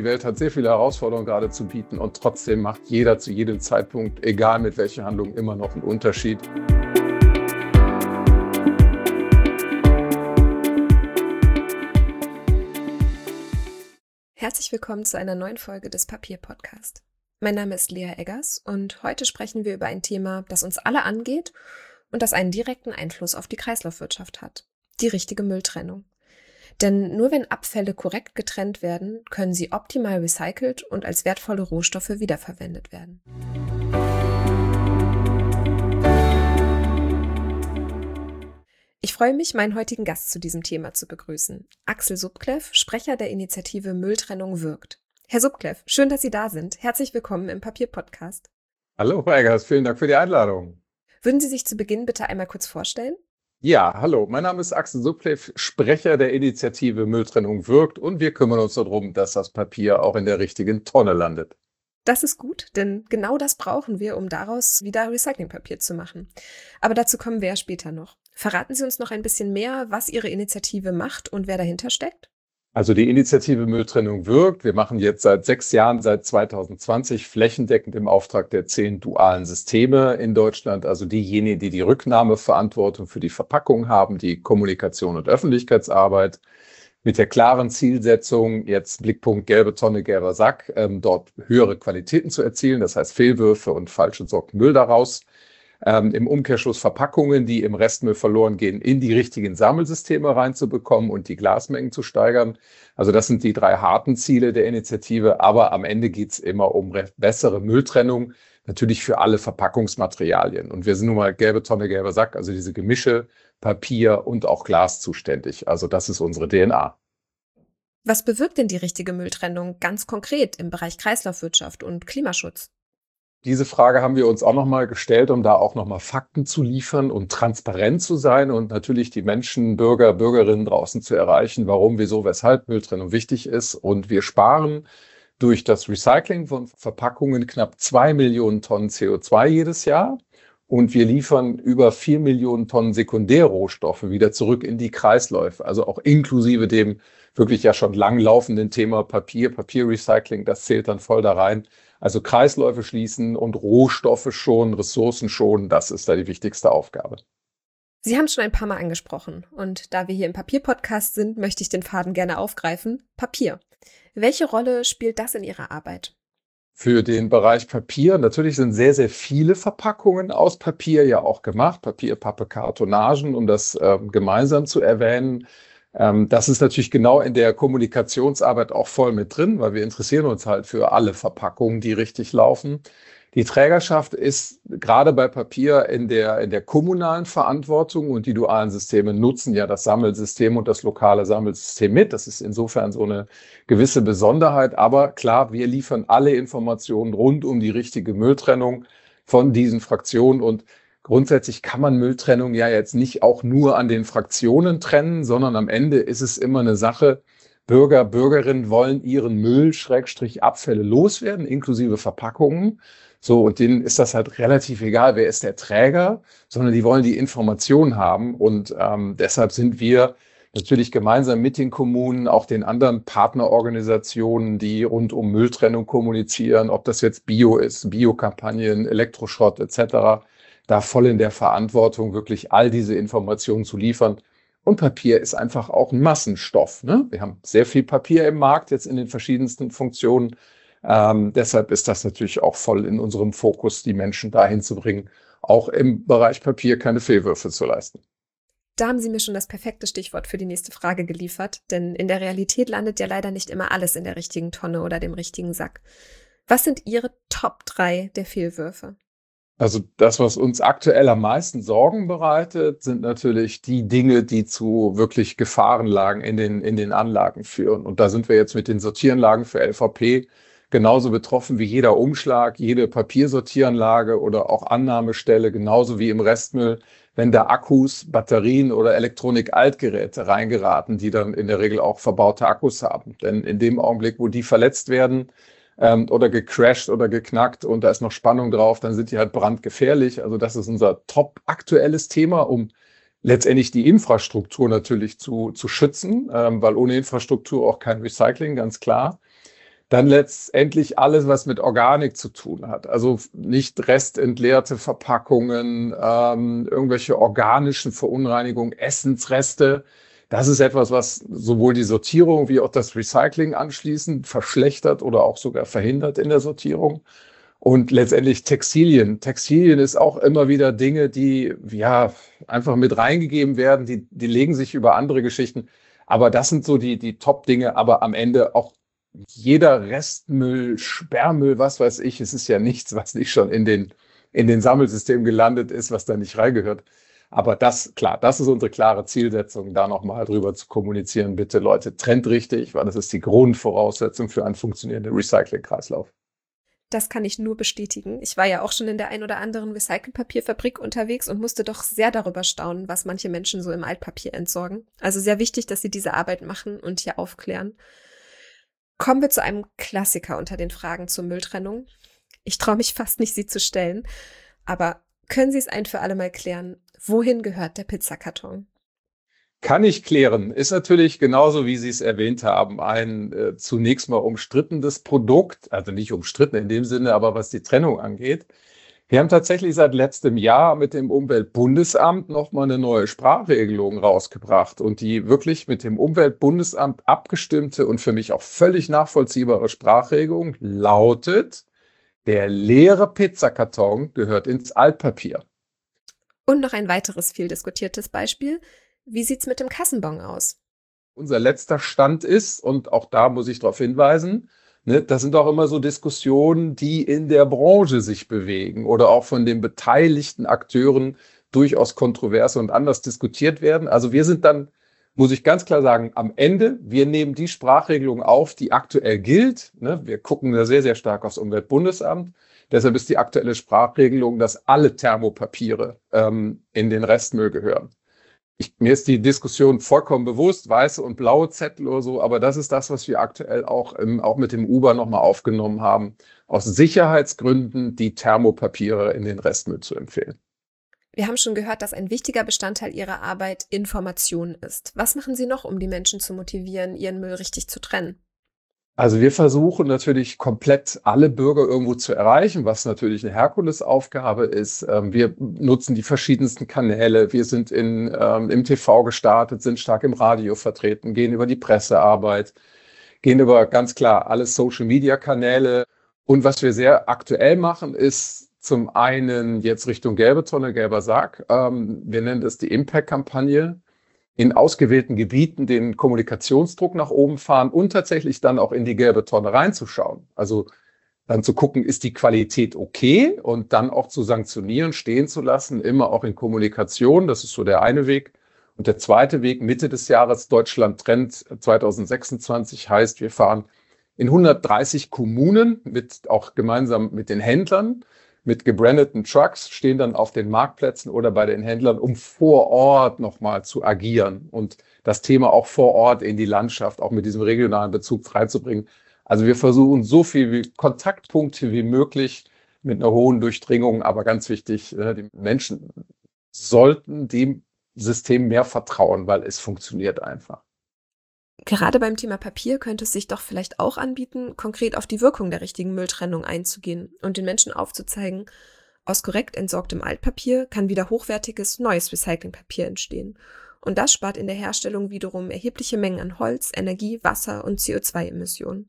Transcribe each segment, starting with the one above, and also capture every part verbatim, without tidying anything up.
die Welt hat sehr viele Herausforderungen gerade zu bieten und trotzdem macht jeder zu jedem Zeitpunkt, egal mit welcher Handlung, immer noch einen Unterschied. Herzlich willkommen zu einer neuen Folge des Papier-Podcast. Mein Name ist Lea Eggers und heute sprechen wir über ein Thema, das uns alle angeht und das einen direkten Einfluss auf die Kreislaufwirtschaft hat: die richtige Mülltrennung. Denn nur wenn Abfälle korrekt getrennt werden, können sie optimal recycelt und als wertvolle Rohstoffe wiederverwendet werden. Ich freue mich, meinen heutigen Gast zu diesem Thema zu begrüßen. Axel Subkleff, Sprecher der Initiative Mülltrennung wirkt. Herr Subkleff, schön, dass Sie da sind. Herzlich willkommen im Papier-Podcast. Hallo, Frau Eggers, vielen Dank für die Einladung. Würden Sie sich zu Beginn bitte einmal kurz vorstellen? Ja, hallo, mein Name ist Axel Subkleff, Sprecher der Initiative Mülltrennung wirkt und wir kümmern uns darum, dass das Papier auch in der richtigen Tonne landet. Das ist gut, denn genau das brauchen wir, um daraus wieder Recyclingpapier zu machen. Aber dazu kommen wir ja später noch. Verraten Sie uns noch ein bisschen mehr, was Ihre Initiative macht und wer dahinter steckt? Also die Initiative Mülltrennung wirkt. Wir machen jetzt seit sechs Jahren, seit zwanzig zwanzig, flächendeckend im Auftrag der zehn dualen Systeme in Deutschland, also diejenigen, die die Rücknahmeverantwortung für die Verpackung haben, die Kommunikation und Öffentlichkeitsarbeit, mit der klaren Zielsetzung, jetzt Blickpunkt gelbe Tonne, gelber Sack, ähm, dort höhere Qualitäten zu erzielen, das heißt Fehlwürfe und falsch entsorgten Müll daraus. Ähm, im Umkehrschluss Verpackungen, die im Restmüll verloren gehen, in die richtigen Sammelsysteme reinzubekommen und die Glasmengen zu steigern. Also das sind die drei harten Ziele der Initiative, aber am Ende geht es immer um bessere Mülltrennung, natürlich für alle Verpackungsmaterialien. Und wir sind nun mal gelbe Tonne, gelber Sack, also diese Gemische, Papier und auch Glas zuständig. Also das ist unsere D N A. Was bewirkt denn die richtige Mülltrennung ganz konkret im Bereich Kreislaufwirtschaft und Klimaschutz? Diese Frage haben wir uns auch nochmal gestellt, um da auch nochmal Fakten zu liefern und transparent zu sein und natürlich die Menschen, Bürger, Bürgerinnen draußen zu erreichen, warum, wieso, weshalb Mülltrennung wichtig ist. Und wir sparen durch das Recycling von Verpackungen knapp zwei Millionen Tonnen C O zwei jedes Jahr. Und wir liefern über vier Millionen Tonnen Sekundärrohstoffe wieder zurück in die Kreisläufe, also auch inklusive dem wirklich ja schon lang laufenden Thema Papier, Papierrecycling, das zählt dann voll da rein. Also Kreisläufe schließen und Rohstoffe schonen, Ressourcen schonen, das ist da die wichtigste Aufgabe. Sie haben schon ein paar Mal angesprochen und da wir hier im Papier-Podcast sind, möchte ich den Faden gerne aufgreifen. Papier. Welche Rolle spielt das in Ihrer Arbeit? Für den Bereich Papier, natürlich sind sehr, sehr viele Verpackungen aus Papier ja auch gemacht. Papier, Pappe, Kartonagen, um das ähm, gemeinsam zu erwähnen. Ähm, das ist natürlich genau in der Kommunikationsarbeit auch voll mit drin, weil wir interessieren uns halt für alle Verpackungen, die richtig laufen. Die Trägerschaft ist gerade bei Papier in der, in der kommunalen Verantwortung und die dualen Systeme nutzen ja das Sammelsystem und das lokale Sammelsystem mit. Das ist insofern so eine gewisse Besonderheit. Aber klar, wir liefern alle Informationen rund um die richtige Mülltrennung von diesen Fraktionen und grundsätzlich kann man Mülltrennung ja jetzt nicht auch nur an den Fraktionen trennen, sondern am Ende ist es immer eine Sache, Bürger, Bürgerinnen wollen ihren Müll, Schrägstrich Abfälle loswerden, inklusive Verpackungen. So, und denen ist das halt relativ egal, wer ist der Träger, sondern die wollen die Information haben. Und ähm, deshalb sind wir natürlich gemeinsam mit den Kommunen, auch den anderen Partnerorganisationen, die rund um Mülltrennung kommunizieren, ob das jetzt Bio ist, Biokampagnen, Elektroschrott et cetera, da voll in der Verantwortung, wirklich all diese Informationen zu liefern. Und Papier ist einfach auch ein Massenstoff, ne? Wir haben sehr viel Papier im Markt, jetzt in den verschiedensten Funktionen. Ähm, deshalb ist das natürlich auch voll in unserem Fokus, die Menschen dahin zu bringen, auch im Bereich Papier keine Fehlwürfe zu leisten. Da haben Sie mir schon das perfekte Stichwort für die nächste Frage geliefert, denn in der Realität landet ja leider nicht immer alles in der richtigen Tonne oder dem richtigen Sack. Was sind Ihre Top drei der Fehlwürfe? Also das, was uns aktuell am meisten Sorgen bereitet, sind natürlich die Dinge, die zu wirklich Gefahrenlagen in den, in den Anlagen führen. Und da sind wir jetzt mit den Sortieranlagen für L V P genauso betroffen wie jeder Umschlag, jede Papiersortieranlage oder auch Annahmestelle, genauso wie im Restmüll, wenn da Akkus, Batterien oder Elektronik-Altgeräte reingeraten, die dann in der Regel auch verbaute Akkus haben. Denn in dem Augenblick, wo die verletzt werden, ähm, oder gecrashed oder geknackt und da ist noch Spannung drauf, dann sind die halt brandgefährlich. Also das ist unser top aktuelles Thema, um letztendlich die Infrastruktur natürlich zu, zu schützen, ähm, weil ohne Infrastruktur auch kein Recycling, ganz klar. Dann letztendlich alles, was mit Organik zu tun hat. Also nicht restentleerte Verpackungen, ähm, irgendwelche organischen Verunreinigungen, Essensreste. Das ist etwas, was sowohl die Sortierung wie auch das Recycling anschließend verschlechtert oder auch sogar verhindert in der Sortierung. Und letztendlich Textilien. Textilien ist auch immer wieder Dinge, die ja einfach mit reingegeben werden. Die, die legen sich über andere Geschichten. Aber das sind so die, die Top-Dinge. Aber am Ende auch jeder Restmüll, Sperrmüll, was weiß ich, es ist ja nichts, was nicht schon in den, in den Sammelsystemen gelandet ist, was da nicht reingehört. Aber das, klar, das ist unsere klare Zielsetzung, da nochmal drüber zu kommunizieren. Bitte Leute, trennt richtig, weil das ist die Grundvoraussetzung für einen funktionierenden Recycling-Kreislauf. Das kann ich nur bestätigen. Ich war ja auch schon in der ein oder anderen Recyclingpapierfabrik unterwegs und musste doch sehr darüber staunen, was manche Menschen so im Altpapier entsorgen. Also sehr wichtig, dass sie diese Arbeit machen und hier aufklären. Kommen wir zu einem Klassiker unter den Fragen zur Mülltrennung. Ich traue mich fast nicht, sie zu stellen. Aber können Sie es ein für alle Mal klären? Wohin gehört der Pizzakarton? Kann ich klären. Ist natürlich genauso, wie Sie es erwähnt haben, ein äh, zunächst mal umstrittenes Produkt. Also nicht umstritten in dem Sinne, aber was die Trennung angeht. Wir haben tatsächlich seit letztem Jahr mit dem Umweltbundesamt nochmal eine neue Sprachregelung rausgebracht und die wirklich mit dem Umweltbundesamt abgestimmte und für mich auch völlig nachvollziehbare Sprachregelung lautet: Der leere Pizzakarton gehört ins Altpapier. Und noch ein weiteres viel diskutiertes Beispiel. Wie sieht's mit dem Kassenbon aus? Unser letzter Stand ist, und auch da muss ich darauf hinweisen, ne, das sind auch immer so Diskussionen, die in der Branche sich bewegen oder auch von den beteiligten Akteuren durchaus kontrovers und anders diskutiert werden. Also wir sind dann, muss ich ganz klar sagen, am Ende, wir nehmen die Sprachregelung auf, die aktuell gilt. Ne, wir gucken da sehr, sehr stark aufs Umweltbundesamt. Deshalb ist die aktuelle Sprachregelung, dass alle Thermopapiere ähm, in den Restmüll gehören. Ich, mir ist die Diskussion vollkommen bewusst, weiße und blaue Zettel oder so, aber das ist das, was wir aktuell auch, im, auch mit dem Uber nochmal aufgenommen haben, aus Sicherheitsgründen die Thermopapiere in den Restmüll zu empfehlen. Wir haben schon gehört, dass ein wichtiger Bestandteil Ihrer Arbeit Information ist. Was machen Sie noch, um die Menschen zu motivieren, ihren Müll richtig zu trennen? Also wir versuchen natürlich komplett alle Bürger irgendwo zu erreichen, was natürlich eine Herkulesaufgabe ist. Wir nutzen die verschiedensten Kanäle. Wir sind in, ähm, im T V gestartet, sind stark im Radio vertreten, gehen über die Pressearbeit, gehen über ganz klar alle Social-Media-Kanäle. Und was wir sehr aktuell machen, ist zum einen jetzt Richtung gelbe Tonne, gelber Sack. Ähm, wir nennen das die Impact-Kampagne. In ausgewählten Gebieten den Kommunikationsdruck nach oben fahren und tatsächlich dann auch in die gelbe Tonne reinzuschauen. Also dann zu gucken, ist die Qualität okay und dann auch zu sanktionieren, stehen zu lassen, immer auch in Kommunikation. Das ist so der eine Weg. Und der zweite Weg, Mitte des Jahres, Deutschland Trend zwanzig sechsundzwanzig, heißt, wir fahren in hundertdreißig Kommunen mit auch gemeinsam mit den Händlern, mit gebrandeten Trucks, stehen dann auf den Marktplätzen oder bei den Händlern, um vor Ort nochmal zu agieren und das Thema auch vor Ort in die Landschaft, auch mit diesem regionalen Bezug freizubringen. Also wir versuchen so viel wie Kontaktpunkte wie möglich mit einer hohen Durchdringung, aber ganz wichtig, die Menschen sollten dem System mehr vertrauen, weil es funktioniert einfach. Gerade beim Thema Papier könnte es sich doch vielleicht auch anbieten, konkret auf die Wirkung der richtigen Mülltrennung einzugehen und den Menschen aufzuzeigen, aus korrekt entsorgtem Altpapier kann wieder hochwertiges, neues Recyclingpapier entstehen. Und das spart in der Herstellung wiederum erhebliche Mengen an Holz, Energie, Wasser und C O zwei Emissionen.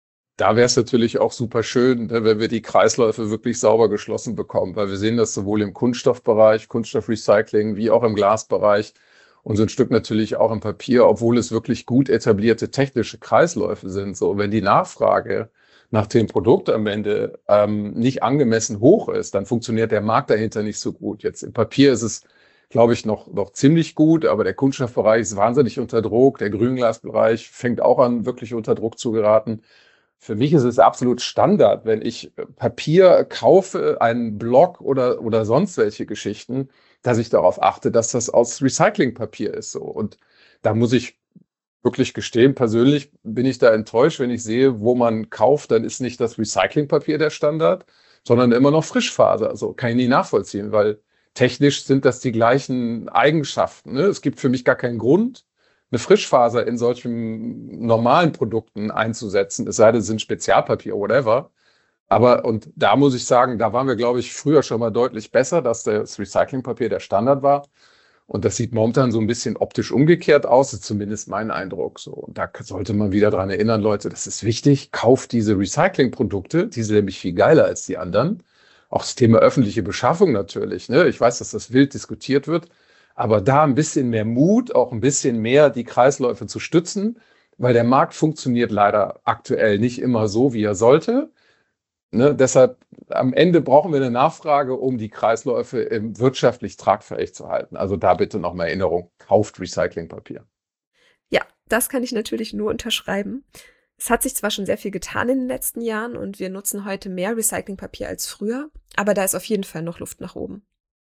Da wäre es natürlich auch super schön, wenn wir die Kreisläufe wirklich sauber geschlossen bekommen, weil wir sehen das sowohl im Kunststoffbereich, Kunststoffrecycling, wie auch im Glasbereich. Und so ein Stück natürlich auch im Papier, obwohl es wirklich gut etablierte technische Kreisläufe sind. So, wenn die Nachfrage nach dem Produkt am Ende ähm, nicht angemessen hoch ist, dann funktioniert der Markt dahinter nicht so gut. Jetzt im Papier ist es, glaube ich, noch, noch ziemlich gut, aber der Kunststoffbereich ist wahnsinnig unter Druck. Der Grünglasbereich fängt auch an, wirklich unter Druck zu geraten. Für mich ist es absolut Standard, wenn ich Papier kaufe, einen Block oder, oder sonst welche Geschichten, dass ich darauf achte, dass das aus Recyclingpapier ist. So. Und da muss ich wirklich gestehen, persönlich bin ich da enttäuscht, wenn ich sehe, wo man kauft, dann ist nicht das Recyclingpapier der Standard, sondern immer noch Frischfaser. Also kann ich nie nachvollziehen, weil technisch sind das die gleichen Eigenschaften. Ne? Es gibt für mich gar keinen Grund, eine Frischfaser in solchen normalen Produkten einzusetzen, es sei denn, es sind Spezialpapier, whatever. Aber, und da muss ich sagen, da waren wir, glaube ich, früher schon mal deutlich besser, dass das Recyclingpapier der Standard war. Und das sieht momentan so ein bisschen optisch umgekehrt aus, ist zumindest mein Eindruck. So, und da sollte man wieder dran erinnern, Leute, das ist wichtig. Kauft diese Recyclingprodukte, die sind nämlich viel geiler als die anderen. Auch das Thema öffentliche Beschaffung natürlich. Ne? Ich weiß, dass das wild diskutiert wird, aber da ein bisschen mehr Mut, auch ein bisschen mehr die Kreisläufe zu stützen, weil der Markt funktioniert leider aktuell nicht immer so, wie er sollte. Ne, deshalb am Ende brauchen wir eine Nachfrage, um die Kreisläufe im wirtschaftlich tragfähig zu halten. Also da bitte noch mal Erinnerung, kauft Recyclingpapier. Ja, das kann ich natürlich nur unterschreiben. Es hat sich zwar schon sehr viel getan in den letzten Jahren und wir nutzen heute mehr Recyclingpapier als früher, aber da ist auf jeden Fall noch Luft nach oben.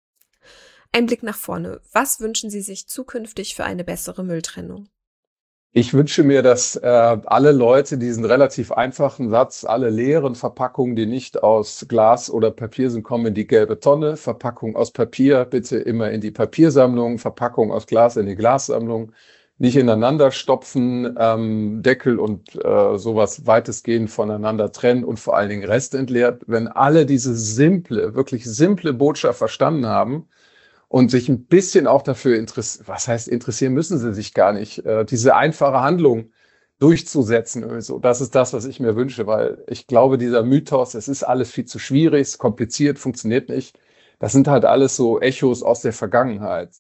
Ein Blick nach vorne. Was wünschen Sie sich zukünftig für eine bessere Mülltrennung? Ich wünsche mir, dass äh, alle Leute diesen relativ einfachen Satz, alle leeren Verpackungen, die nicht aus Glas oder Papier sind, kommen in die gelbe Tonne. Verpackung aus Papier bitte immer in die Papiersammlung, Verpackung aus Glas in die Glassammlung. Nicht ineinander stopfen, ähm, Deckel und äh, sowas weitestgehend voneinander trennen und vor allen Dingen restentleert. Wenn alle diese simple, wirklich simple Botschaft verstanden haben, und sich ein bisschen auch dafür interessieren, was heißt interessieren, müssen sie sich gar nicht, äh, diese einfache Handlung durchzusetzen. Also das ist das, was ich mir wünsche, weil ich glaube, dieser Mythos, es ist alles viel zu schwierig, es ist kompliziert, funktioniert nicht, das sind halt alles so Echos aus der Vergangenheit.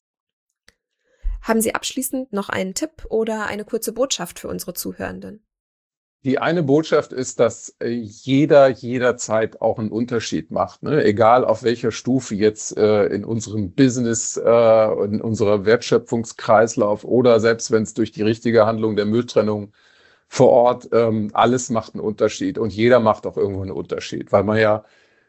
Haben Sie abschließend noch einen Tipp oder eine kurze Botschaft für unsere Zuhörenden? Die eine Botschaft ist, dass jeder jederzeit auch einen Unterschied macht, ne? Egal auf welcher Stufe jetzt äh, in unserem Business, äh, in unserer Wertschöpfungskreislauf oder selbst wenn es durch die richtige Handlung der Mülltrennung vor Ort, ähm, alles macht einen Unterschied und jeder macht auch irgendwo einen Unterschied, weil man ja,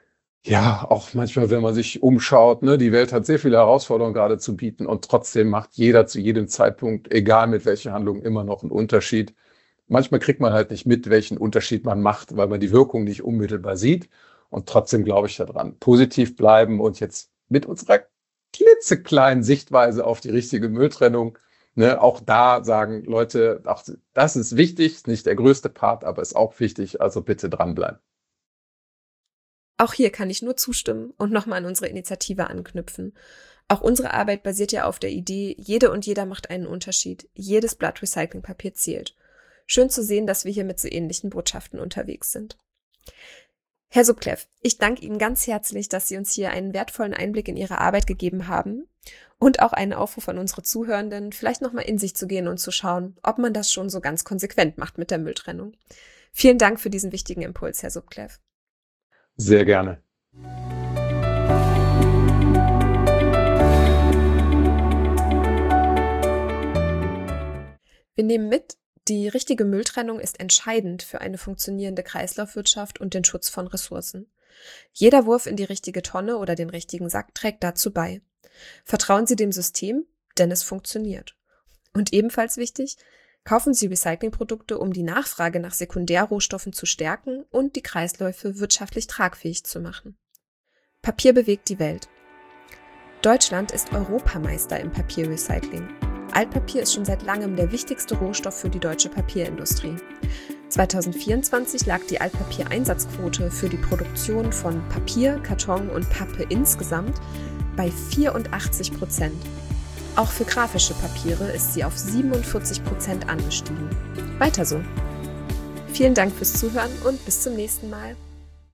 ja, auch manchmal, wenn man sich umschaut, ne, die Welt hat sehr viele Herausforderungen gerade zu bieten und trotzdem macht jeder zu jedem Zeitpunkt, egal mit welcher Handlung, immer noch einen Unterschied. Manchmal kriegt man halt nicht mit, welchen Unterschied man macht, weil man die Wirkung nicht unmittelbar sieht. Und trotzdem glaube ich daran. Positiv bleiben und jetzt mit unserer klitzekleinen Sichtweise auf die richtige Mülltrennung, ne, auch da sagen, Leute, auch das ist wichtig, ist nicht der größte Part, aber ist auch wichtig, also bitte dranbleiben. Auch hier kann ich nur zustimmen und nochmal an unsere Initiative anknüpfen. Auch unsere Arbeit basiert ja auf der Idee, jede und jeder macht einen Unterschied. Jedes Blatt Recyclingpapier zählt. Schön zu sehen, dass wir hier mit so ähnlichen Botschaften unterwegs sind. Herr Subklev, ich danke Ihnen ganz herzlich, dass Sie uns hier einen wertvollen Einblick in Ihre Arbeit gegeben haben und auch einen Aufruf an unsere Zuhörenden, vielleicht nochmal in sich zu gehen und zu schauen, ob man das schon so ganz konsequent macht mit der Mülltrennung. Vielen Dank für diesen wichtigen Impuls, Herr Subklev. Sehr gerne. Wir nehmen mit, die richtige Mülltrennung ist entscheidend für eine funktionierende Kreislaufwirtschaft und den Schutz von Ressourcen. Jeder Wurf in die richtige Tonne oder den richtigen Sack trägt dazu bei. Vertrauen Sie dem System, denn es funktioniert. Und ebenfalls wichtig, kaufen Sie Recyclingprodukte, um die Nachfrage nach Sekundärrohstoffen zu stärken und die Kreisläufe wirtschaftlich tragfähig zu machen. Papier bewegt die Welt. Deutschland ist Europameister im Papierrecycling. Altpapier ist schon seit langem der wichtigste Rohstoff für die deutsche Papierindustrie. zwanzig vierundzwanzig lag die Altpapier-Einsatzquote für die Produktion von Papier, Karton und Pappe insgesamt bei vierundachtzig Prozent. Auch für grafische Papiere ist sie auf siebenundvierzig Prozent angestiegen. Weiter so. Vielen Dank fürs Zuhören und bis zum nächsten Mal.